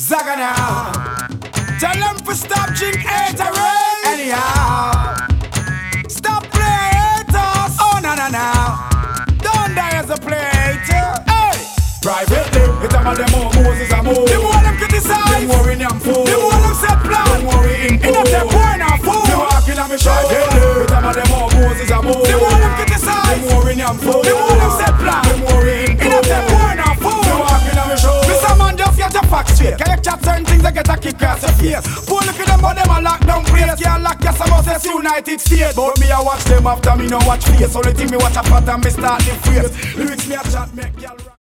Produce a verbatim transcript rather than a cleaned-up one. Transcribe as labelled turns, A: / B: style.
A: Zaga now. Tell them to stop drink haterade. Anyhow, stop playing haters. Oh na na na. Don't die as a player. Hey, privately, it's a man them more Moses a move. The more them criticize, the more in them fool. The more them set plan, the more in fool. In a them boy now fool. The walking on me show. It's a man them more Moses a move. The more them criticize, the more in them fool. The more them set plan, the more in fool. In a them boy now fool. The walking on me show. Mister Man just get your facts straight. Can you chat certain things that get a kick across your face? Pull look at them but them a lock down place. Can't lock your some of this United States. But me a watch them after me no watch face. Only thing me watch a pattern me start the phrase. Lyrics me a chat make y'all